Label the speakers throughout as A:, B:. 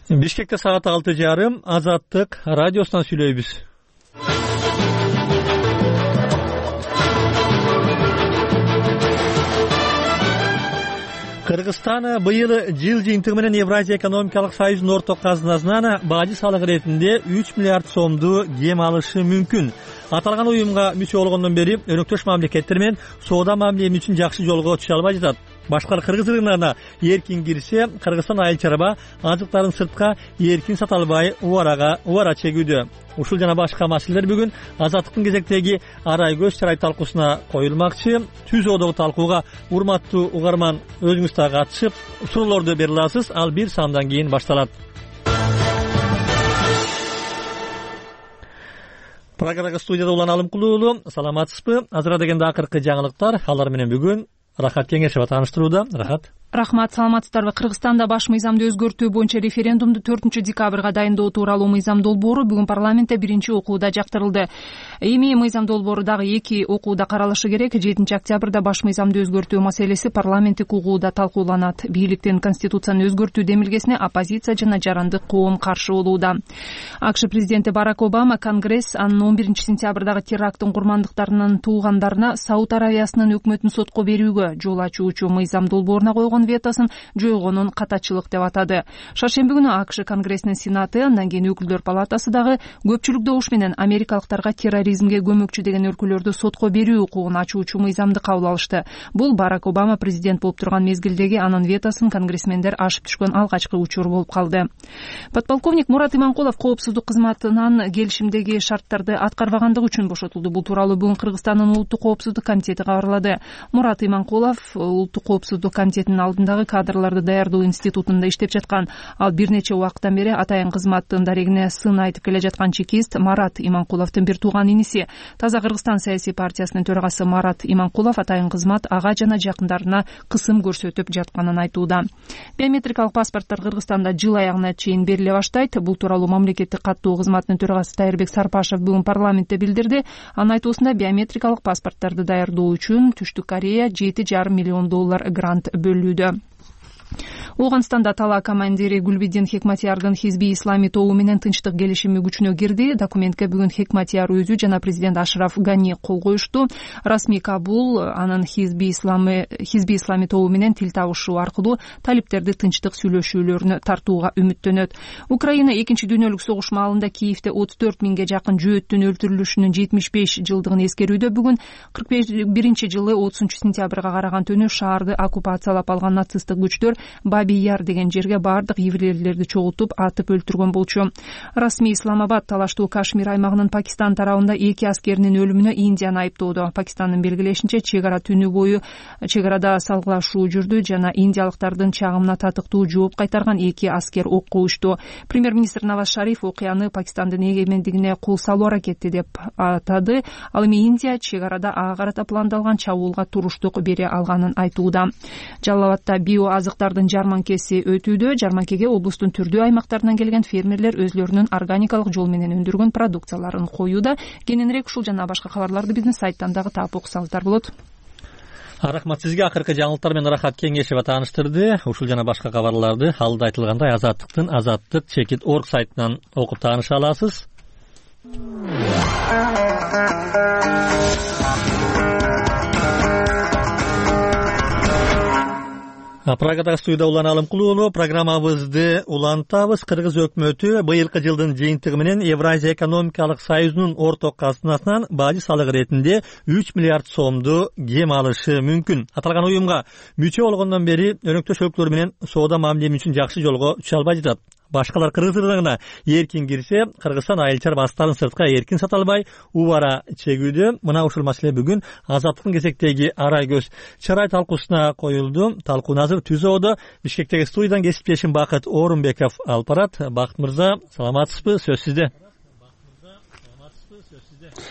A: Бишкекте саат 6:30 Азаттык радиосунан сүйлөйбүз. Кыргызстан быйыл жыл жыйынтыгы менен Евразия экономикалык союзунун орток казынасынан бажы салыгы иретинде 3 миллиард сомду кем алышы мүмкүн. Аталган уюмга мүчө болгондон бери өнөктөш мамлекеттер менен соода мамилеси үчүн жакшы жолго түшө албай жатат. Башкалар кыргыз рыногуна эркин кирсе, Кыргызстан айыл чарба азыктарын сыртка эркин сата албай убара чегүүдө. Ушул жана башка маселелер бүгүн Азаттыктын кезектеги арай көз чарай талкуусуна коюлмакчы. Түз одогу талкууга урматтуу угарман өзүңүз да катышып, суроолорду бере аласыз. Ал бир саамдан кийин башталат. Программага студияда Улан Алымкулуу уулу. Саламатсызбы? Азыр дегенде акыркы жаңылыктар, алар менен бүгүн Рахат Кеңешева тааныштырууда. Рахат.
B: Рахмат, саламатсыздарбы? Кыргызстанда баш мыйзамды өзгөртүү боюнча референдумду 4-декабрга дайындоо тууралуу мыйзам долбоору бүгүн парламентте биринчи окууда жактырылды. Эми мыйзам долбоору дагы 2 окууда каралышы керек. 7-октябрда баш мыйзамды өзгөртүү маселеси парламенттик угууда талкууланат. Бийликтин конституцияны өзгөртүү демилгесине оппозиция жана жарандык коом каршы болууда. АКШ президенти Барак Обама Конгресс анын 11-сентябрдагы теракттын курмандыктарынын туугандарына Сауд Аравиясынын өкмөтүн сотко берүүгө жол ачуучу мыйзам долбооруна койгон ветосун жойгонун катачылык деп атады. Шаршемби күнү АКШ Конгрессинин Сенаты, андан кийин Өкүлдөр палатасы дагы көпчүлүк добуш менен америкалыктарга терроризмге көмөкчү деген өлкөлөрдү сотко берүү укугун ачуучу мыйзамды кабыл алышты. Бул Барак Обама президент болуп турган мезгилдеги анын ветосун конгрессмендер ашып түшкөн алгачкы учур болуп калды. Подполковник Мурат Иманкулов коопсуздук кызматынан келишимдеги шарттарды аткарбагандыгы үчүн бошотулду. Бул тууралуу бүгүн Кыргызстандын улуттук коопсуздук комитети кабарлады. Мурат Иманкулов улуттук коопсуздук комитетинин алдындагы кадрларды даярдоо институтунда иштеп жаткан. Ал бир нече убакыттан бери атайын кызматтын дарегине сын айтып келе жаткан чекист Марат Иманкуловдун бир тууган иниси. Таза Кыргызстан саясий партиясынын төрагасы Марат Иманкулов атайын кызмат ага жана жакындарына кысым көрсөтүп жатканын айтууда. Биометрикалык паспорттор Кыргызстанда жыл аягына чейин бериле баштайт. Бул тууралуу мамлекеттик каттоо кызматынын төрагасы Тайырбек Сарпашев бүгүн парламентте билдирди. Анын айтуусунда биометрикалык паспортторду даярдоо үчүн Түштүк Корея $7,5 миллион грант бөлүүдө. Ооганстанда тала командири Гүлбидин Хекматиярдын Хизби Ислами тобу менен тынчтык келишими күчүнө кирди. Документке бүгүн Хекматияр өзү жана президент Ашраф Гани кол коюшту. Расмий Кабул анын Хизби Ислами тобу менен тил табышуу аркылуу талиптерди тынчтык сүйлөшүүлөрүнө тартууга үмүттөнөт. Украина 2-дүйнөлүк согуш маалында Киевде 34 миңге жакын жөөттүн өлтүрүлүшүнүн 75 жылдыгын эскерүүдө бүгүн 41-жылы 30-сентябрга караган түнү шаарды оккупациялап алган нацисттик күчтөр Баби-Яр деген жерге бардык еврейлерди чогултуп атып өлтүргөн болчу. Расмий Исламабад талаштуу Кашмир аймагынын Пакистан тарабында 2 аскеринин өлүмүнө Индияны айыптоодо. Пакистандын белгилешинче чек ара түнү бою чек арада салгылашуу жүрдү жана индиялыктардын чагымына татыктуу жооп кайтарган 2 аскер окко учту. Премьер-министр Наваз Шариф окуяны Пакистандын эгемендигине кол салуу аракети деп атады. Ал эми Индия чек арада ага карата пландалган чабуулга туруштук бере алганын айтууда. Жалал-Абадта биоазыктардын жарманкеси өтүүдө. Жарманкеге облустун түрдүү аймактарынан келген фермерлер өзлөрүнүн органикалык жол менен өндүргөн продукцияларын коюуда. Кененирээк ушул жана башка кабарларды биздин сайттан дагы таап окусаңыздар болот.
A: Рахмат сизге. Акыркы жаңылыктар менен Рахат Кеңешева тааныштырды. Ушул жана башка кабарларды алда айтылгандай Азаттыктын Азаттык чекит орг сайтынан окуп тааныша аласыз. Прагадагы студияда Улан Алымкулуу. Программабызды улантабыз. Кыргыз өкмөтү быйылкы жылдын жыйынтыгы менен Евразия экономикалык союзунун орток казынасынан бажы салыгы иретинде 3 миллиард сомду кем алышы мүмкүн. Аталган уюмга мүчө болгондон бери өнөктөш өлкөлөр менен соода мамилеси үчүн жакшы жолго түшө албай жатат. Башкалар кыргыз рыногуна эркин кирсе, Кыргызстан айыл чарба азыктарын сыртка эркин сата албай убара чегүүдө. Мына ушул маселе бүгүн Азаттыктын кезектеги арай көз чарай талкуусуна коюлду. Талкууну азыр Түз одо Бишкектеги студиядан кесиптешим Бакыт Орунбеков алып барат. Бакыт мырза, саламатсызбы? Сөз сизде.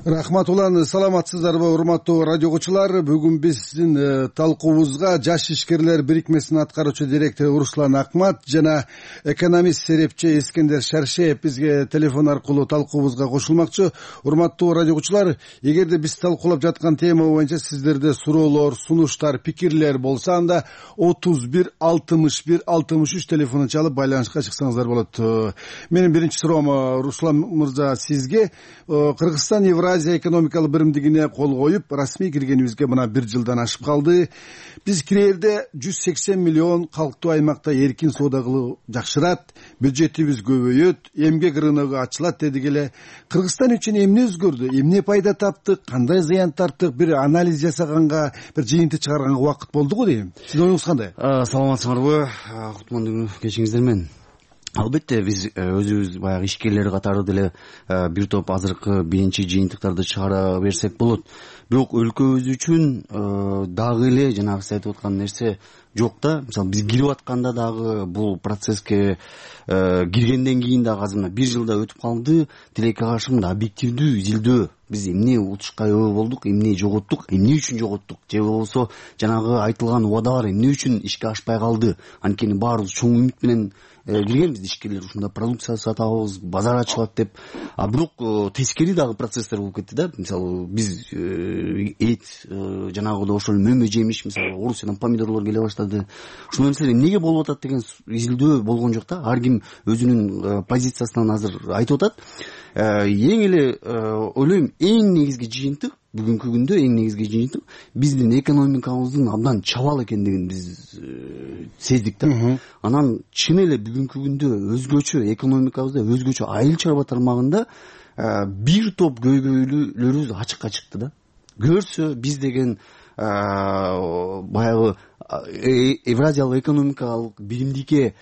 C: Рахмат улан, саламатсыздарбы урматтуу радио угуучулар. Бүгүн биздин талкуубузга жаш ишкерлер бирикмесинин аткаруучу директору Руслан Акмат жана экономист серепчи Эскендер Шаршеев бизге телефон аркылуу талкуубузга кошулмакчы. Урматтуу радио угуучулар, эгерде биз талкуулап жаткан тема боюнча сиздерде суроолор, сунуштар, пикирлер болсо, анда 31 61 63 телефонун чалып байланышка чыксаңыздар болот. Менин биринчи суроом, Руслан мырза, сизге Кыргызстан Евразия экономикалык биримдигине кол коюп, расмий киргенибизге мына 1 жылдан ашып калды. Биз кирерде 180 миллион калктуу аймакта эркин соода кылуу жакшырат, бюджетибиз көбөйөт, эмгек рыногу ачылат дедик эле. Кыргызстан үчүн эмне өзгөрдү, эмне пайда таптык, кандай зыян тарттык, бир анализ жасаганга, бир жыйынтык чыгарганга убакыт болдуго дейм. Сиздин оюңуз кандай?
D: Саламатсыңарбы, кутмандуу кечиңиздер менен. Албетте биз өзүбүз баягы ишкерлер катары деле бир топ азыркы биринчи жыйынтыктарды чыгара берсек болот. Бирок өлкөбүз үчүн дагы эле жанагы сиз айтып аткан нерсе жок да. Мисалы биз кирип атканда дагы бул процесске киргенден кийин дагы азыр 1 жылда өтүп калды. Тилекке каршы мында объективдүү изилдөө, биз эмне утушка ээ болдук, эмне жоготтук, эмне үчүн жоготтук, же болбосо жанагы айтылган убадалар эмне үчүн ишке ашпай калды. Анткени баарыбыз чоң үмүт менен киргенбиз, ишкерлер ушунда продукция сатабыз, базар ачылат деп. А бирок тескери дагы процесстер болуп кетти да. Мисалы биз эт жанагыда ошол мөмө жемиш, мисалы Орусиядан помидорлор келе баштады. Ушул нерселер эмнеге болуп атат деген изилдөө болгон жок да. Ар ким өзүнүн позициясынан азыр айтып атат. Эң эле ойлойм, эң негизги жыйынтык бүгүнкү күндө биздин экономикабыздын абдан чабал экендигин биз сездик да. Анан чын эле бүгүнкү күндө өзгөчө экономикабызда, өзгөчө айыл чарба тармагында бир топ көйгөйлөрүбүз ачыкка чыкты да. Көрсө биз деген баягы Евразиялык экономикалык биримдикке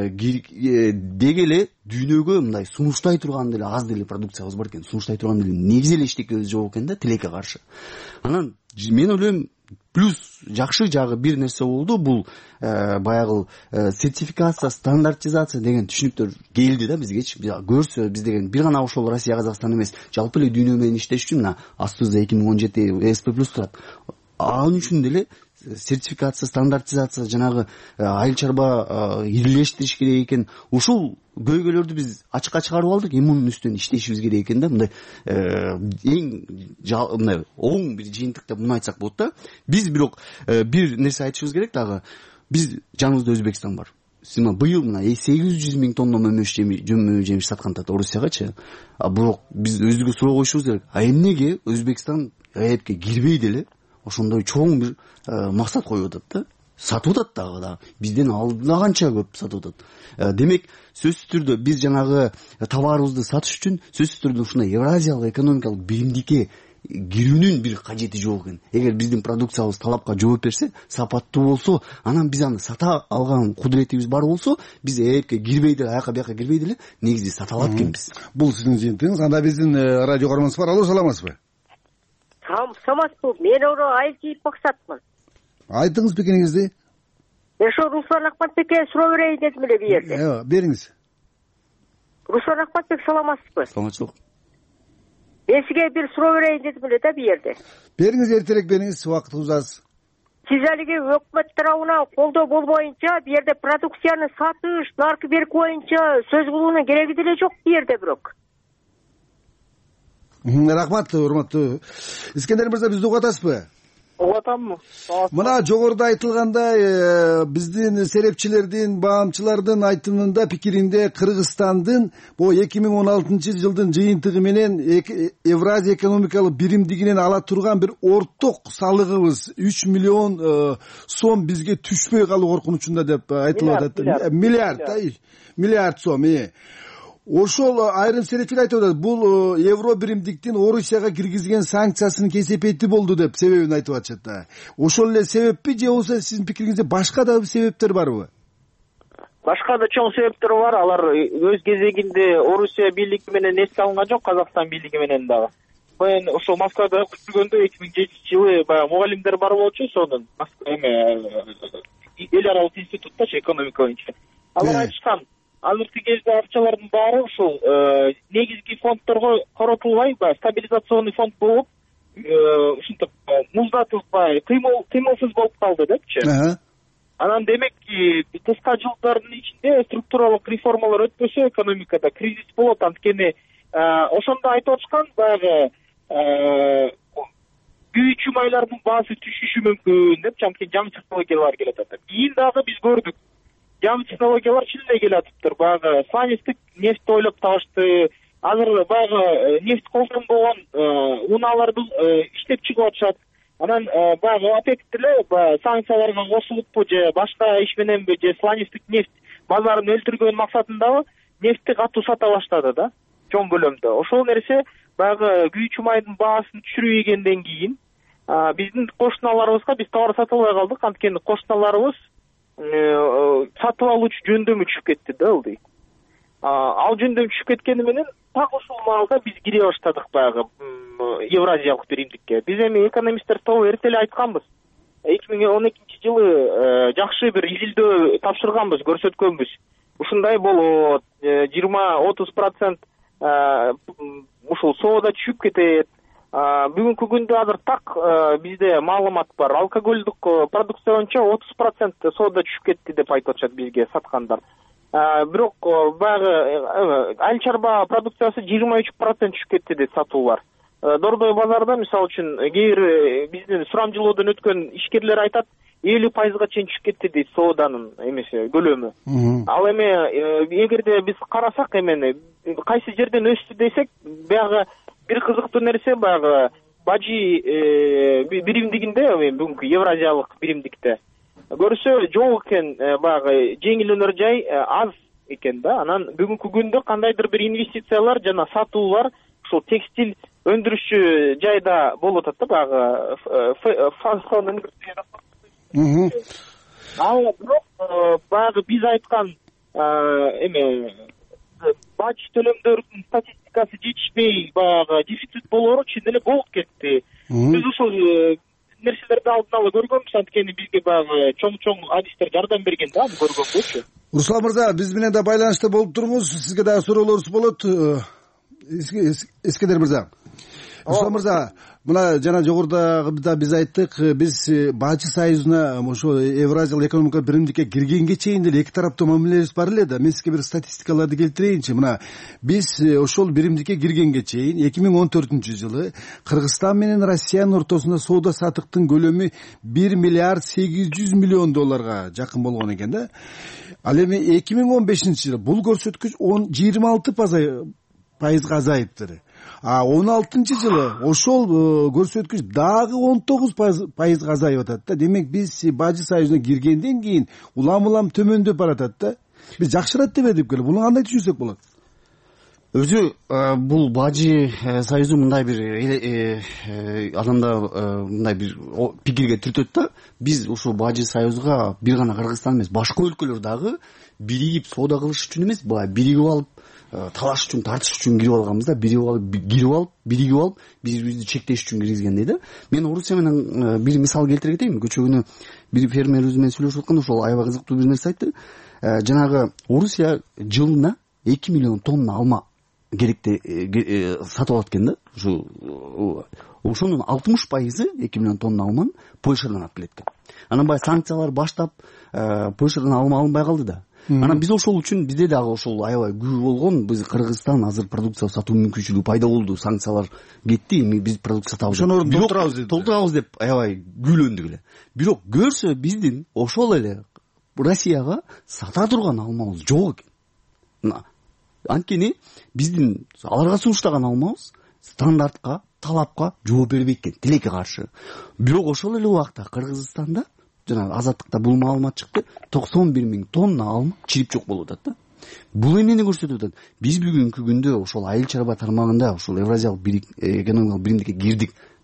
D: деги эле дүйнөгө мындай сунуштай турган деле аз деле продукциябыз бар экен, сунуштай турган деле негизи эле иштекебиз жок экен да, тилекке каршы. Анан мен ойлойм, плюс жакшы жагы бир нерсе болду, бул баягы сертификация, стандартизация деген түшүнүктөр келди да бизгечи. Көрсө биз деген бир гана ошол Россия, Казакстан эмес, жалпы эле дүйнө менен иштеш үчүн мына астыбызда 2017 ЭСП+ турат. Ал үчүн деле сертификация, стандартизация, жанагы айыл чарба ирилештириш керек экен. Ушул көйгөйлөрдү биз ачыкка чыгарып алдык, эми мунун үстүнөн иштешибиз керек экен да. Мындай эң мындай оң бир жыйынтык деп муну айтсак болот да. Биз бирок бир нерсе айтышыбыз керек дагы. Биз жаныбызда Өзбекстан бар. Сима быйыл мына 800 миң тонна мөмө жемиш саткан тат Орусиягачы. Бирок биз өзүбүзгө суроо коюшубуз керек. Эмнеге Өзбекстан ЭЭПке кирбей деле ошондой чоң бир максат коюп атат да. Сатып атат дагы бизден алдаганча көп сатып атат. Демек, сөзсүз түрдө биз жанагы товарыбызды сатыш үчүн сөзсүз түрдө ушундай Евразиялык экономикалык биримдикке кирүүнүн бир кажети жок экен. Эгер биздин продукциябыз талапка жооп берсе, сапаттуу болсо, анан биз аны сата алган кудуретибиз бар болсо, биз ЭЭПке кирбей деле, аяка бияка кирбей деле негизи сата алат экенбиз.
C: Бул сиздин жыйынтыгыңыз. Анда биздин радио көрөрманыбыз бар. Алло, саламатсызбы?
E: Саламатсызбы. Мен Айылчиев Максатмын.
C: Айтыңыз пикириңизди.
E: Ошо Руслан Акматбекке суроо берейин дедим эле бу жерде.
C: Бериңиз.
E: Руслан Акматбек, саламатсызбы?
D: Саламатчылык.
E: Мен сизге бир суроо берейин дедим эле да бу жерде.
C: Бериңиз, эртерээк бериңиз, убактыбыз аз.
E: Сиз алиги өкмөт тарабынан колдоо болбоюнча бу жерде продукцияны сатыш, наркы берик боюнча сөз кылуунун кереги деле жок бу жерде бирок.
C: Рахмат, урматтуу Искендер мырза, бизди угуп атасызбы?
F: Угуп атаммы?
C: Мына жогоруда айтылгандай, биздин серепчилердин, баамчылардын айтымында, пикиринде Кыргызстандын бу 2016-жылдын жыйынтыгы менен Евразия экономикалык биримдигинен ала турган бир орток салыгыбыз 3 миллион сом бизге түшпөй калуу коркунучунда деп айтылып атат. Миллиард сом. Ошол айрым серепчилер айтып атат, бул евро биримдиктин Орусияга киргизген санкциясынын кесепети болду деп себебин айтып атышат да. Ошол эле себеппи, же болбосо сиздин пикириңизде башка да себептер барбы?
F: Башка да чоң себептер бар. Алар өз кезегинде Орусия бийлиги менен эске алынган жок, Казакстан бийлиги менен дагы. Мен ошол Москвада күтүлгөндө 2007-жылы баягы мугалимдер бар болчу, сонун эл аралык институттачы экономика боюнча. Алар айтышкан, азыркы кезде акчалардын баары ушул негизги фонддорго коротулбай баягы стабилизационный фонд болуп ушинтип муздатылбай кыймылсыз болуп калды депчи. Анан демекки кыска жылдардын ичинде структуралык реформалар өтпөсө экономикада кризис болот. Анткени ошондо айтып атышкан баягы күйүүчү майлардын баасы түшүшү мүмкүн депчи, анткени жаңы технологиялар келет атат. Кийин дагы биз көрдүк, жаңы технологиялар чын эле келе атыптыр. Баягы сланецтик нефть ойлоп табышты. Азыр баягы нефть колдонбогон унааларды иштеп чыгып атышат. Анан баягы ОПЕК деле санкцияларга кошулуппу же башка иш мененби же сланецтик нефть базарын өлтүргөн максатындагы нефтти катуу сата баштады да, чоң көлөмдө. Ошол нерсе баягы күйүүчү майдын баасын түшүрбөгөндөн кийин биздин кошуналарыбызга биз товар сата албай калдык. Анткени кошуналарыбыз сатып алуучу жөндөмү түшүп кетти да ылдый. Ал жөндөм түшүп кеткени менен так ушул маалда биз кире баштадык баягы Евразиялык биримдикке. Биз эми экономисттер тобу эрте эле айтканбыз. 2012-жылы жакшы бир изилдөө тапшырганбыз, көрсөткөнбүз. Ушундай болот, 20-30% ушул соода түшүп кетет. Бүгүнкү күндө азыр так бизде маалымат бар. Алкоголдук продукция боюнча 30% соода түшүп кетти деп айтып атышат бизге саткандар. Бирок баягы айыл чарба продукциясы 23% түшүп кетти деп сатуулар. Дордой базарда мисалы үчүн кээ бир биздин сурамжылоодон өткөн ишкерлер айтат, 50%га чейин түшүп кетти дейт сооданын эмеси көлөмү. Ал эми эгерде биз карасак эмени кайсы жерден өстү десек, баягы бир кызыктуу нерсе баягы бажи биримдигинде, бүгүнкү Евразиялык биримдикте көрсө жок экен, баягы жеңил өнөр жай аз экен да. Анан бүгүнкү күндө кандайдыр бир инвестициялар жана сатуулар ушул текстиль өндүрүшчү жайда болуп атат да, баягы фасон индустрияда. Ал бирок баягы биз айткан эме баж төлөмдөрдүн статистикасы жетишпей, баягы дефицит болоору чын эле болуп кетти. Биз ушул нерселерди алдын ала көргөнбүз, анткени бизге баягы чоң адистер жардам берген да, аны көргөнгөчү.
C: Руслан мырза, биз менен да байланышта болуп туруңуз. Сизге дагы суроолорубуз болот. Искендер мырза. Руслан мырза, мына жана жогоруда биз айттык, биз Бажы союзуна ошо Евразиялык экономикалык биримдикке киргенге чейин деле эки тараптуу мамилебиз бар эле да. Мен сизге бир статистикаларды келтирейинчи. Мына биз ошол биримдикке киргенге чейин 2014-жылы Кыргызстан менен Россиянын ортосунда соода сатыктын көлөмү 1 миллиард 800 миллион долларга жакын болгон экен да. Ал эми 2015-жылы бул көрсөткүч 26% азайыптыр. 16-жылы ошол көрсөткүч дагы 19% азайып атат да. Демек биз Бажы союзуна киргенден кийин улам төмөндөп баратат да. Биз жакшырат деп эдик эле. Буну кандай түшүнсөк болот?
D: Өзү бул Бажы союзу мындай бир адамда мындай бир пикирге түртөт да. Биз ушул Бажы союзга бир гана Кыргызстан эмес, башка өлкөлөр дагы биригип соода кылыш үчүн эмес, баягы биригип алып талаш үчүн, тартыш үчүн кирип алганбыз да. Биригип алып биз-бизди чектеш үчүн киргизгендей да. Мен Орусия менен бир мисал келтире кетейинби? Көчө күнү бир фермер өзү менен сүйлөшүп атканда ошол аябай кызыктуу бир нерсе айтты. Жанагы Орусия жылына 2 миллион тонна алма керекте сатып алат экен да. Ошонун 60% 2 миллион тонна алманы Польшадан алып келет экен. Анан баягы санкциялар баштап Польшадан алма алынбай калды да. Анан биз ошол үчүн бизде дагы ошол аябай күбө болгон, биз Кыргызстан азыр продукция сатуу мүмкүнчүлүгү пайда болду, санкциялар кетти, эми биз продукция сатабыз.
C: Ошону толтурабыз
D: деп аябай күйлөндүк эле. Бирок көрсө биздин ошол эле Россияга сата турган алмабыз жок экен. Анткени биздин аларга сунуштаган алмабыз стандартка, талапка жооп бербейт экен, тилекке каршы. Бирок ошол эле убакта Кыргызстанда жана азаттыкта бул маалымат чыкты, 91 000 тонна алма чирип жок болуп атат да. Бул эмнени көрсөтүп атат? Биз бүгүнкү күндө ошол айыл чарба тармагында ошол Евразиялык экономикалык биримдикке кирдик.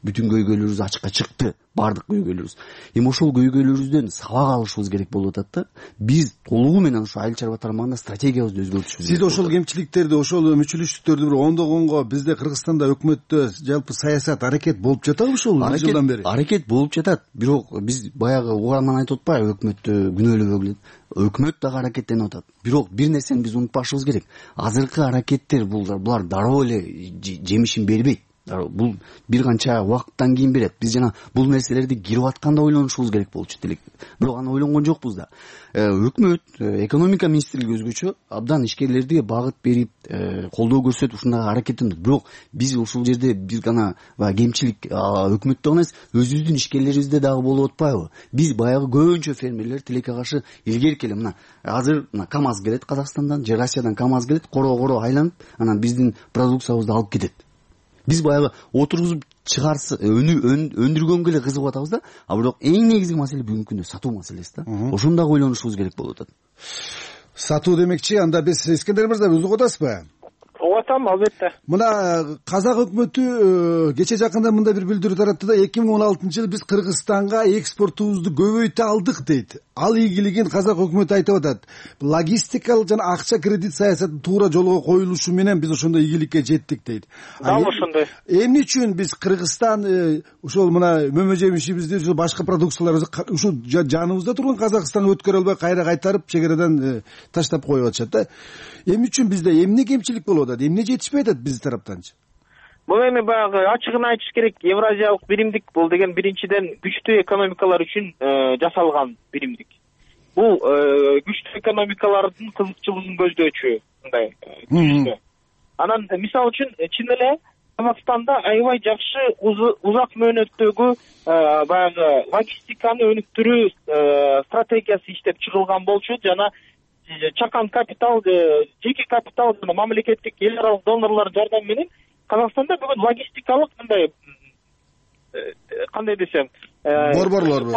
D: бүтүн көйгөйлөрүбүз ачыкка чыкты, баардык көйгөйлөрүбүз. Эми ошол көйгөйлөрүбүздөн сабак алышыбыз керек болуп атат да. Биз толугу менен ошо айыл чарба тармагында стратегиябызды өзгөртүшүбүз.
C: Сиз ошол кемчиликтерди, ошол мүчүлүштүктөрдү бир ондогонго бизде Кыргызстанда өкмөттө жалпы саясат аракет болуп жатабы ушул бир жылдан бери?
D: Аракет болуп жатат. Бирок биз баягы угаандан айтып атпайбы, өкмөттү күнөөлөбөгүлө. Өкмөт дагы аракеттенип атат. Бирок бир нерсени биз унутпашыбыз керек. Азыркы аракеттер булар дароо эле жемишин бербейт. Бул бир канча убакыттан кийин берет. Биз жана бул нерселерди кирип атканда ойлонушубуз керек болчу делек. Бирок аны ойлонгон жокпуз да. Өкмөт, экономика министрлиги өзгөчө абдан ишкерлерди багыт берип, колдоо көрсөтүп ушундай аракеттенет. Бирок биз ушул жерде бир гана кемчилик өкмөттө эмес, өзүбүздүн ишкерлерибизде дагы болуп атпайбы? Биз баягы көбүнчө фермерлер тилекке каршы илгери келе. Мына азыр КАМАЗ келет Казакстандан, же Россиядан КАМАЗ келет, коро айланып, анан биздин продукциябызды алып кетет. Биз баягы отургузуп чыгарсы, өндүргөнгө эле кызыгып атабыз да. А бирок эң негизги маселе бүгүнкү күндө сатуу маселеси да. Ошону дагы ойлонушубуз керек болуп атат.
C: Сатуу демекчи, анда биз Искендер мырза угуп атасызбы?
F: Угуп атам, албетте.
C: Мына казак өкмөтү кече жакында мындай бир билдирүү таратты да, 2016-жылы биз Кыргызстанга экспортубузду көбөйтө алдык дейт. Ал ийгилигин казак өкмөтү айтып атат. Логистикалык жана акча кредит саясаты туура жолго коюлушу менен биз ошондой ийгиликке жеттик дейт.
F: Дал ошондой.
C: Эмне үчүн биз Кыргызстан ошол мына мөмө жемишибизди, ошол башка продукцияларыбызды ушул жаныбызда турган Казакстанга өткөрө албай кайра кайтарып чегереден таштап коюп атышат да? Эмне үчүн бизде эмне кемчилик болуп атат? Эмне жетишпей атат биз тараптанчы?
F: Бул эми баягы ачыгын айтыш керек, Евразиялык биримдик бул деген биринчиден күчтүү экономикалар үчүн жасалган биримдик. Бул күчтүү экономикалардын кызыкчылыгын көздөчү мындай күчтүү. Анан мисалы үчүн чын эле Казакстанда аябай жакшы узак мөөнөттөгү баягы логистиканы өнүктүрүү стратегиясы иштеп чыгылган болчу жана чакан капитал, жеке капитал жана мамлекеттик эл аралык донорлор жардамы менен Казакстанда бүгүн логистикалык мындай кандай десем,
C: борборлор,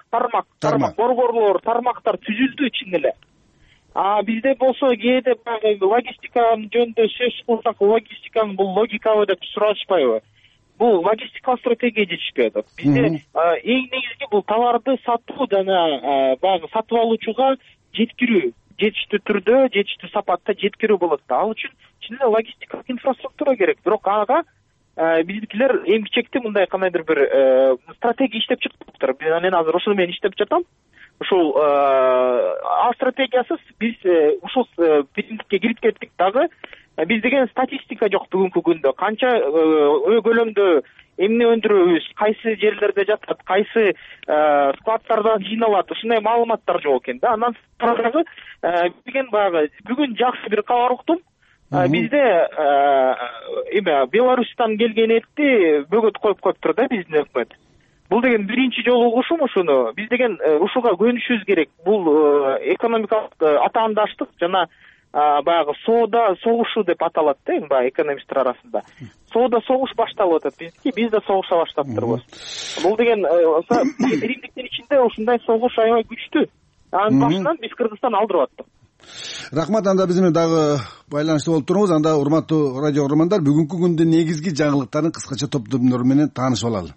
F: борборлор, тармактар түзүлдү чын эле. А бизде болсо кээде баягы логистиканын жөнүндө сөз кылсак, логистиканын бул логикабы деп сурашпайбы? Бул логистикалык стратегия жетишпей атат. Бизде эң негизги бул товарды сатуу жана баягы сатып алуучуга жеткирүү, жетиштүү түрдө, жетиштүү сапатта жеткирүү болот да. Ал үчүн чын эле логистикалык инфраструктура керек. Бирок ага биздикилер эмгичекти мындай кандайдыр бир стратегия иштеп чыкпаптыр. Мен азыр ошону менен иштеп жатам. Ушул стратегиясыз биз ушул биримдикке кирип кеттик дагы. Биз деген статистика жок бүгүнкү күндө. Канча көлөмдө эмне өндүрөбүз, кайсы жерлерде жатат, кайсы складтардан жыйналат, ушундай маалыматтар жок экен да. Андан дагы деген баягы бүгүн жакшы бир кабар уктум. Бизде Беларустан келген этти бөгөт коюп коюптур да биздин өкмөт. Бул деген биринчи жолу угушум ушуну. Биз деген ушуга көнүшүбүз керек. Бул экономикалык атаандаштык жана баягы соода согушу деп аталат да эми баягы экономисттер арасында. Соода согуш башталып атат биздики, биз да согуша баштаптырбыз. Бул деген биримдиктин ичинде ушундай согуш аябай күчтүү. Анын башынан биз Кыргызстан алдырып аттык.
C: Рахмат, анда биз менен дагы байланышта болуп туруңуз. Анда урматтуу радио көрөрмандар, бүгүнкү күндүн негизги жаңылыктарын кыскача топтомдору менен таанышып алалы.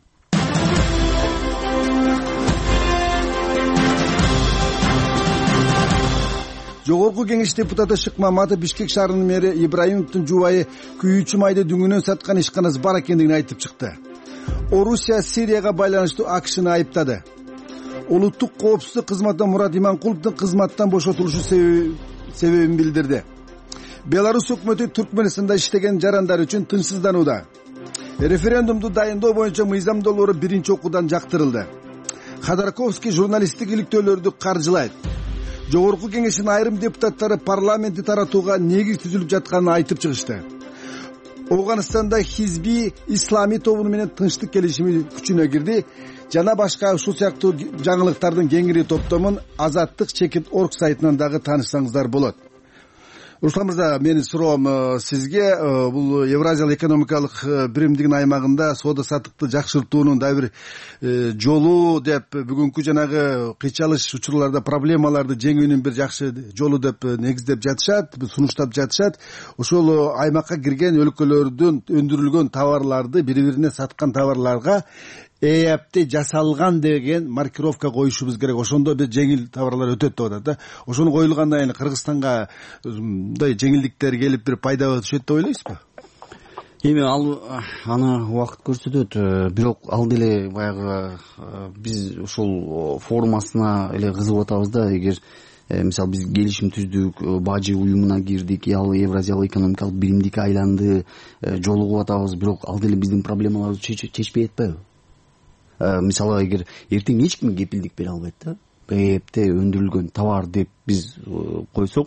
C: Жогорку кеңеш депутаты Шык Маматов Бишкек шаарынын мэри Ибраимовдун жубайы күйүүчү майды дүңүнөн саткан ишканасы бар экендигин айтып чыкты. Орусия Сирияга байланыштуу АКШны айыптады. Улуттук коопсуздук кызматы Мурат Иманкуловдун кызматтан бошотулушу себебин билдирди. Беларусь өкмөтү Түркмөнстанда иштеген жарандар үчүн тынчсызданууда. Референдумду дайындоо боюнча мыйзам долбоору биринчи окуудан жактырылды. Ходорковский журналисттик иликтөөлөрдү каржылайт. Жогорку кеңештин айрым депутаттары парламентти таратууга негиз түзүлүп жатканын айтып чыгышты. Афганистанда Хизби ислами тобу менен тынчтык келишими күчүнө кирди жана башка ушул сыяктуу жаңылыктардын кеңири топтомун Азаттык Чекит.org сайтынан дагы таанышсаңыздар болот. Руслан мырза, менин суроом сизге бул Евразиялык экономикалык биримдигинин аймагында соода саттыкты жакшыртуунун дагы бир жолу деп бүгүнкү жанагы кыйчалыш учурларда проблемаларды жеңүүнүн бир жакшы жолу деп негиздеп жатышат, сунуштап жатышат. Ошол аймакка кирген өлкөлөрдүн өндүрүлгөн товарларды бири-бирине саткан товарларга ээпте жасалган деген маркировка коюшубуз керек. Ошондо бир жеңил товарлар өтөт деп атат да. Ошону коюлгандан кийин Кыргызстанга мындай жеңилдиктер келип бир пайда түшөт деп ойлойсузбу?
D: Эми аны убакыт көрсөтөт, бирок ал деле баягы биз ошол формасына эле кызыгып атабыз да. Эгер мисалы биз келишим түздүк, бажы уюмуна кирдик, ал Евразиялык экономикалык биримдикке айланды, жолугуп атабыз, бирок ал деле биздин проблемаларыбызды чечпей атпайбы? Мисалы эгер эртең эч ким кепилдик бере албайт да, ээпте өндүрүлгөн товар деп биз койсок,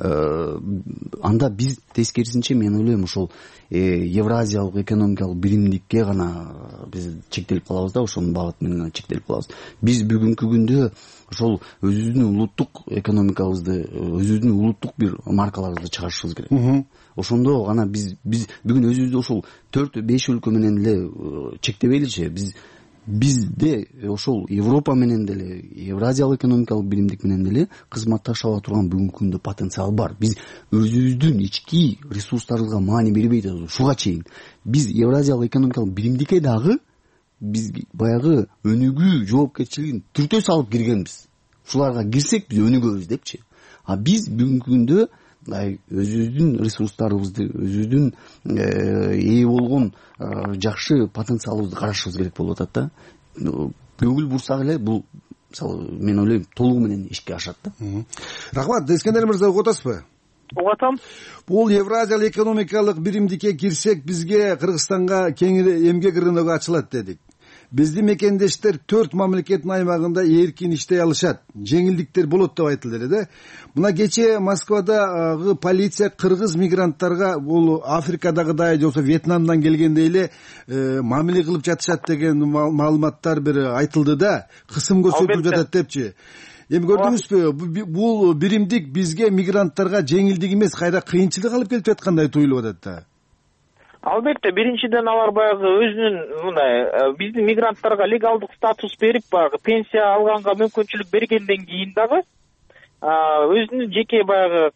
D: анда биз тескерисинче мен ойлойм ошол Евразиялык экономикалык биримдикке гана биз чектелип калабыз да, ошонун багыты менен гана чектелип калабыз. Биз бүгүнкү күндө ошол өзүбүздүн улуттук экономикабызды, өзүбүздүн улуттук бир маркаларыбызды чыгарышыбыз керек. Ошондо гана биз бүгүн өзүбүздү ошол 4-5 өлкө менен эле чектебейличи, бизде ошол Европа менен деле, Евразиялык экономикалык биримдик менен деле кызматташа ала турган бүгүнкү күндө потенциал бар. Биз өзүбүздүн ички ресурстарыбызга маани бербей атабыз. Ушуга чейин биз Евразиялык экономикалык биримдикке дагы биз баягы өнүгүү жоопкерчилигин түртө салып киргенбиз. Ушуларга кирсек биз өнүгөбүз депчи. А биз бүгүнкү күндө өзүбүздүн ресурстарыбызды, өзүбүздүн ээ болгон жакшы потенциалыбызды карашыбыз керек болуп атат да. Көңүл бурсак эле бул, мисалы, мен ойлойм, толугу менен ишке ашат да.
C: Рахмат. Искендер мырза, угуп атасызбы?
F: Угуп атам.
C: Бул Евразиялык экономикалык биримдикке кирсек бизге Кыргызстанга кеңири эмгек рыногу ачылат дедик. Биздин мекендештер 4 мамлекеттин аймагында эркин иштей алышат, жеңилдиктер болот деп айтылды эле да. Мына кечээ Москвадагы полиция кыргыз мигранттарга бул Африкадагыдай же болбосо Вьетнамдан келгендей эле мамиле кылып жатышат деген маалыматтар бир айтылды да, кысым көрсөтүлүп жатат депчи. Эми көрдүңүзбү, бул биримдик бизге мигранттарга жеңилдик эмес, кайра кыйынчылык алып келип жаткандай туюлуп атат да.
F: Албетте, биринчиден алар баягы өзүнүн мындай биздин мигранттарга легалдык статус берип, баягы пенсия алганга мүмкүнчүлүк бергенден кийин дагы өзүнүн жеке баягы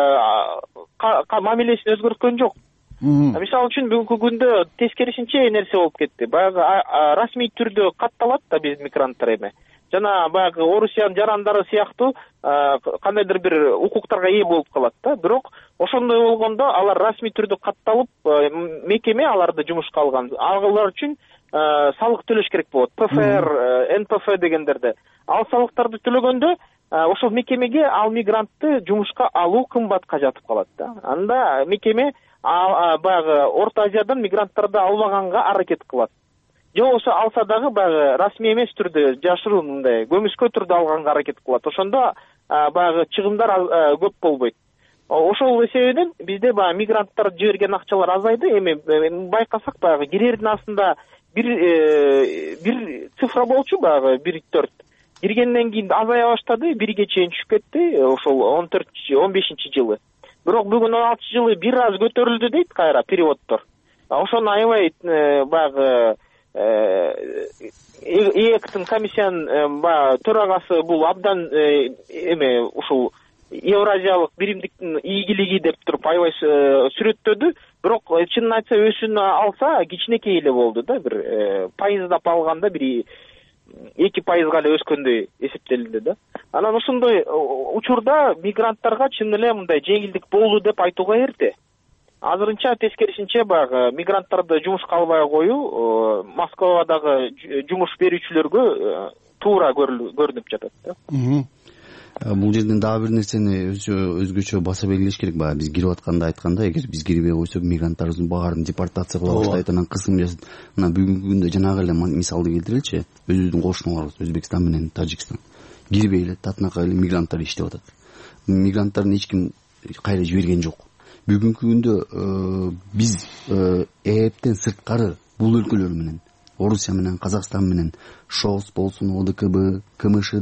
F: мамилесин өзгөрткөн жок. Мисалы үчүн бүгүнкү күндө тескерисинче нерсе болуп кетти. Баягы расмий түрдө катталат да биз мигранттар эми. Жана баягы Орусиянын жарандары сыяктуу кандайдыр бир укуктарга ээ болуп калат да. Бирок ошондой болгондо алар расмий түрдө катталып, мекеме аларды жумушка алган. Алар үчүн салык төлөш керек болот. ПФР, НПФ дегендерде. Ал салыктарды төлөгөндө ошол мекемеге ал мигрантты жумушка алуу кымбатка жатып калат да. Анда мекеме баягы Орто Азиядан мигранттарды албаганга аракет кылат. Же болбосо алса дагы баягы расмий эмес түрдө, жашыруу мындай көмүскө түрдө алганга аракет кылат. Ошондо баягы чыгымдар көп болбойт. Ошол себептен бизде баягы мигранттар жиберген акчалар азайды. Эми байкасак баягы кирердин астында бир цифра болчу, баягы 1,4. Киргенден кийин азая баштады, 1ге чейин түшүп кетти, ошол 14-15-жылы. Бирок бүгүн 16-жылы бир аз көтөрүлдү дейт кайра переводдор. Ошону аябай баягы ээктин комиссиянын төрагасы бул абдан эме ушул Евразиялык биримдиктин ийгилиги деп туруп аябай сүрөттөдү. Бирок чынын айтса өсүүнү алса кичинекей эле болду да, бир пайыздап алганда бир 2%га эле өскөндөй эсептелди да. Анан ошондой учурда мигранттарга чын эле мындай жеңилдик болду деп айтууга эрте. Азырынча тескерисинче баягы мигранттарды жумушка албай коюу Москвадагы жумуш берүүчүлөргө туура көрүнүп жатат да.
D: Бул жерден дагы бир нерсени өзгөчө баса белгилеш керек. Баягы биз кирип атканда айтканда, эгер биз кирбей койсок мигранттарыбыздын баарын депортация кыла баштайт, анан кысым жасайт. Мына бүгүнкү күндө жанагы эле мисалды келтиреличи, өзүбүздүн кошуналарыбыз Өзбекстан менен Тажикстан кирбей эле татынакай эле мигранттар иштеп атат. Мигранттарын эч ким кайра жиберген жок. Бүгүнкү күндө биз ээптен сырткары бул өлкөлөр менен, Орусия менен, Казакстан менен, ШОС болсун, ОДКБ, КМШ деген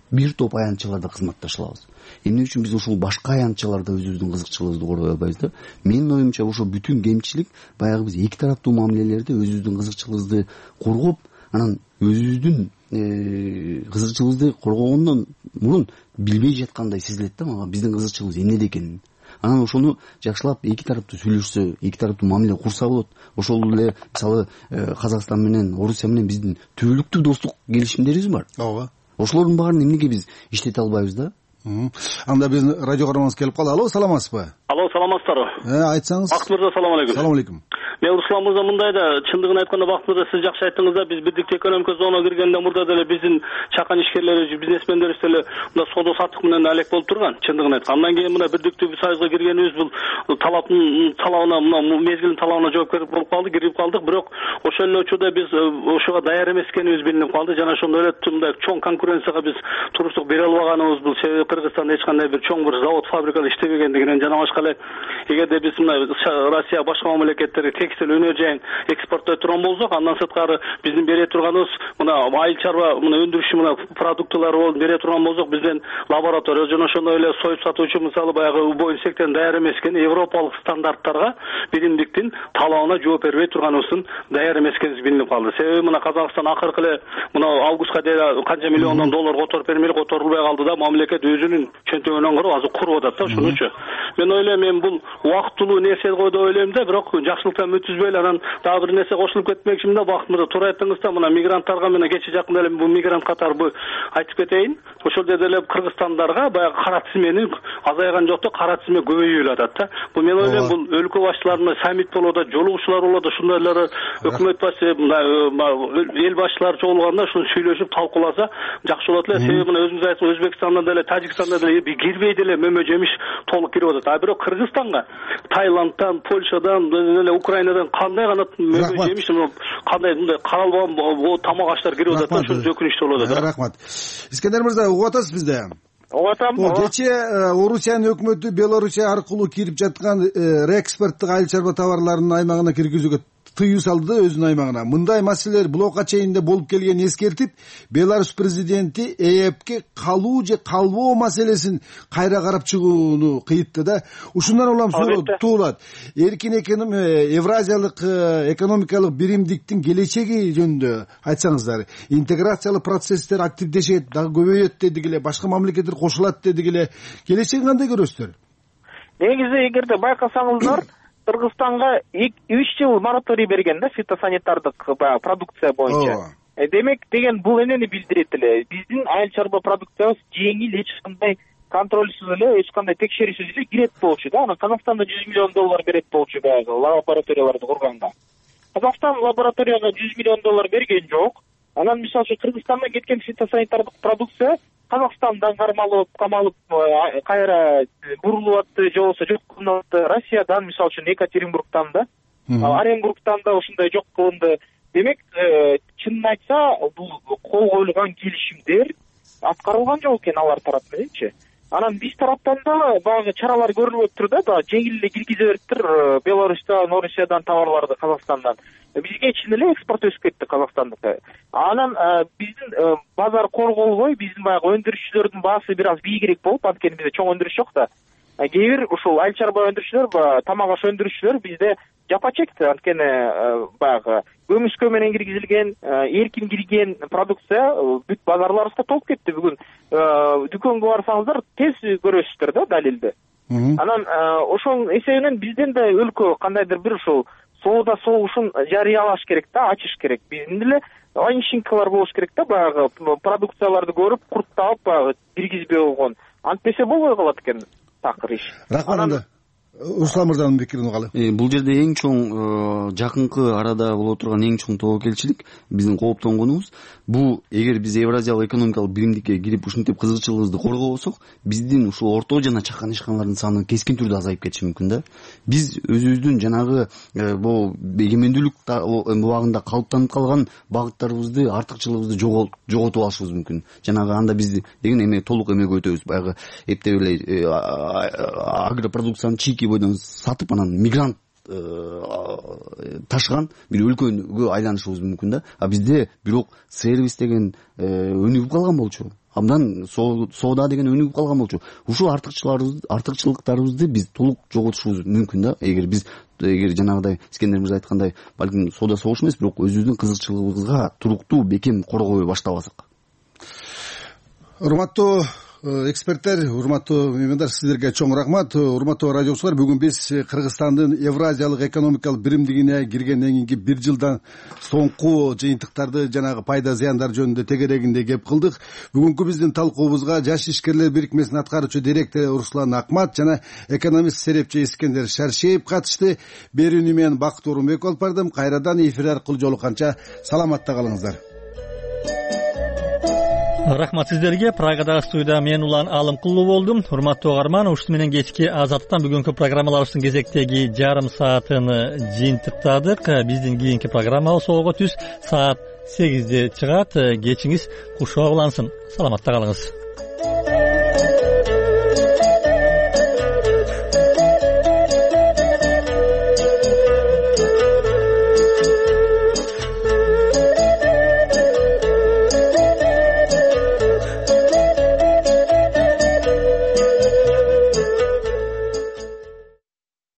D: бир топ аянтчыларда кызматташабыз. Эмне үчүн биз ушул башка аянтчыларда өзүбүздүн кызыкчылыгыбызды коргой албайбызбы? Менин оюмча ошол бүтүн кемчилик баягы биз эки тараптуу мамилелерде өзүбүздүн кызыкчылыгыбызды коргоп, анан өзүбүздүн кызыкчылыгыбызды коргогондон мурун билбей жаткандай сезилет да мага биздин кызыкчылыгыбыз эмнеде экенин. Анан ошону жакшылап эки тараптуу сүйлөшсө, эки тараптуу мамиле курса болот. Ошол эле мисалы Казакстан менен Орусия менен биздин түбөлүктүү достук келишимдерибиз бар.
C: Ооба.
D: Ошолордун баарын эмнеге биз иштете албайбыз да?
C: Анда биздин радио көрөрманыбыз келип калды. Алло, саламатсызбы?
G: Алло, саламатсыздарбы?
C: Айтсаңыз.
G: Бакыт мырза, салам алейкум.
C: Салам алейкум.
G: Мен Руслан мырза мындай да, чындыгын айтканда Бакыт мырза сиз жакшы айттыңыз да, биз бирдиктүү экономикалык зонага киргенде мурда деле биздин чакан ишкерлери, бизнесмендерибиз деле мына соода саттык менен алек болуп турган, чындыгын айтканда. Андан кийин мына бирдиктүү союзга киргенибиз бул талаптын талабына, мына мезгилдин талабына жоопкер болуп калдык, кирип калдык, бирок ошол эле учурда биз ошого даяр эмес экенибиз билинип калды. Жана ошондой эле мындай чоң конкуренцияга биз туруктук бере албаганыбыз, бул себеби Кыргызстанда эч кандай бир чоң бир завод, фабрикалар иштебегендигинен жана башка эле эгерде биз мына Россия башка мамлекеттерге текстиль, өнөр жайын экспорттой турган болсок, андан сырткары биздин бере турганыбыз мына айыл чарба мына өндүрүшү мына продуктылар болуп бере турган болсок, бизден лаборатория жана ошондой эле союп сатуучу мисалы баягы убойн сектен даяр эмес экен, европалык стандарттарга биримдиктин талабына жооп бербей турганыбыздын даяр эмес экенибиз билинип калды. Себеби мына Казакстан акыркы эле мына августка дейин канча миллиондон доллар которуп бермей которулбай калды да, мамлекет өзүнүн чөнтөгүнөн кыруп азыр куруп атат да, ошонучу. Мен ойлойм, мен бул убактылуу нерсе го деп ойлойм да, бирок жакшылыктан өтүзбөй эле анан дагы бир нерсе кошулуп кетмекчимин да. Бакыт мырза, туура айттыңыз да, мына мигранттарга мына кече жакында эле бул мигрант катары айтып кетейин. Ошол жерде эле Кыргызстандарга баягы кара тизмени азайган жок да, кара тизме көбөйүп атат да. Бул мен ойлойм, бул өлкө башчыларына саммит болот, жолугуучулар болот, ошондойлор өкмөт башчы, эл башчылары чогулганда ушуну сүйлөшүп талкууласа жакшы болот эле. Себеби мына өзүңүз айттыңыз, Өзбекстанда деле, Тажикстанда деле кирбей деле мөмө жемиш толук кирип атат. А бирок Кыргызстанга Таиландтан, Польшадан, Украинадан кандай гана мөмө жемиш, кандай мындай каралбаган тамак аштар кирип атат да, ошо өкүнүчтүү болуп атат.
C: Рахмат. Искендер мырза, угуп атасыз бизде?
F: Угуп атам.
C: Кече Орусиянын өкмөтү Белоруссия аркылуу кирип жаткан реэкспорттук айыл чарба товарларынын аймагына киргизүүгө тыюу салды да, өзүнүн аймагына. Мындай маселелер блокка чейинде болуп келгенин эскертип, Беларусь президенти ЭЭПке калуу же калбоо маселесин кайра карап чыгууну кыйытты да. Ушундан улам суроо туулат. Эркин Евразиялык экономикалык биримдиктин келечеги жөнүндө айтсаңыздар. Интеграциялык процесстер активдешет, дагы көбөйөт дедик эле, башка мамлекеттер кошулат дедик эле. Келечегин кандай көрөсүздөр?
F: Негизи эгерде байкасаңыздар, Кыргызстанга 3 жыл мораторий берген да, фитосанитардык продукция боюнча. Демек деген бул эмнени билдирет эле? Биздин айыл чарба продукциябыз жеңил, эч кандай контролсуз эле, эч кандай текшерүүсүз эле кирет болчу да. Анан Казакстанда $100 миллион берет болчу баягы лабораторияларды курганда. Казакстан лабораторияга $100 миллион берген жок. Анан мисалы үчүн Кыргызстандан кеткен фитосанитардык продукция Казакстандан кармалып, камалып, кайра бурулуп атты, же болбосо жок кылынып атты. Россиядан, мисалы үчүн Екатеринбургтан да, Оренбургтан да ушундай жок кылынды. Демек, чынын айтса, бул кол коюлган келишимдер аткарылган жок экен алар тарап мененчи. Анан биз тараптан да баягы чаралар көрүлүп өттүр да, жеңил эле киргизе бериптир Беларустан, Орусиядан товарларды Казакстандан. Бизге чын эле экспорт өсүп кетти Казакстандыкы. Анан биздин базар корголбой, биздин баягы өндүрүшчүлөрдүн баасы бир аз бийигирээк болуп, анткени бизде чоң өндүрүш жок да. Кээ бир ушул айыл чарба өндүрүшчүлөр, тамак аш өндүрүшчүлөр бизде жапа чекти, анткени баягы көмүскө менен киргизилген, эркин кирген продукция бүт базарларыбызга толуп кетти. Бүгүн дүкөнгө барсаңыздар тез көрөсүздөр да далилди. Анан ошол эсебинен бизден да өлкө кандайдыр бир ушул соода согушун жарыялаш керек да, ачыш керек. Биздин деле айншинкалар болуш керек да, баягы продукцияларды көрүп, курттап, баягы киргизбей койгон. Антпесе болбой калат экен такыр иш.
C: Рахмат. Руслан мырзанын пикирин угалы.
D: Бул жерде эң чоң жакынкы арада боло турган эң чоң тобокелчилик биздин кооптонгонубуз бул эгер биз Евразиялык экономикалык биримдикке кирип ушинтип кызыкчылыгыбызды коргобосок, биздин ушул орто жана чакан ишканалардын саны кескин түрдө азайып кетиши мүмкүн да. Биз өзүбүздүн жанагы бул эгемендүүлүк убагында калыптанып калган багыттарыбызды, артыкчылыгыбызды жоготуп алышыбыз мүмкүн. Жанагы анда биз деген эме толук эмеге өтөбүз. Баягы эптеп эле агропродукцияны чийки бойдон сатып, анан мигрант ташыган бир өлкөгө айланышыбыз мүмкүн да. А бизде бирок сервис деген өнүгүп калган болчу. абдан соода деген өнүгүп калган болчу. Ушул артыкчылыктарыбызды биз толук жоготушубуз мүмкүн да. Эгер жанагыдай Искендер мырза айткандай балким соода согуш эмес, бирок өзүбүздүн кызыкчылыгыбызга туруктуу бекем коргобой баштабасак.
C: Урматтуу эксперттер, урматтуу меймандар, сиздерге чоң рахмат. Урматтуу радиочулар, бүгүн биз Кыргызстандын Евразиялык экономикалык биримдигине киргенден кийинки бир жылдан соңку жыйынтыктарды жанагы пайда зыяндар жөнүндө тегерегинде кеп кылдык. Бүгүнкү биздин талкуубузга Жаш ишкерлер бирикмесинин аткаруучу директору Руслан Акмат жана экономист серепчи Искендер Шаршеев катышты. Берүүнү мен Бакыт Орунбеков алып бардым. Кайрадан эфир аркылуу жолукканча саламатта калыңыздар.
A: Рахмат сиздерге. Прагадагы студияда мен Улан Алымкулов болдум. Урматтуу угарман, ушуну менен кечки азаттыктан бүгүнкү программаларыбыздын кезектеги жарым саатын жыйынтыктадык. Биздин кийинки программабыз түз саат 8-де чыгат. Кечиңиз кушуа улансын. Саламатта калыңыз.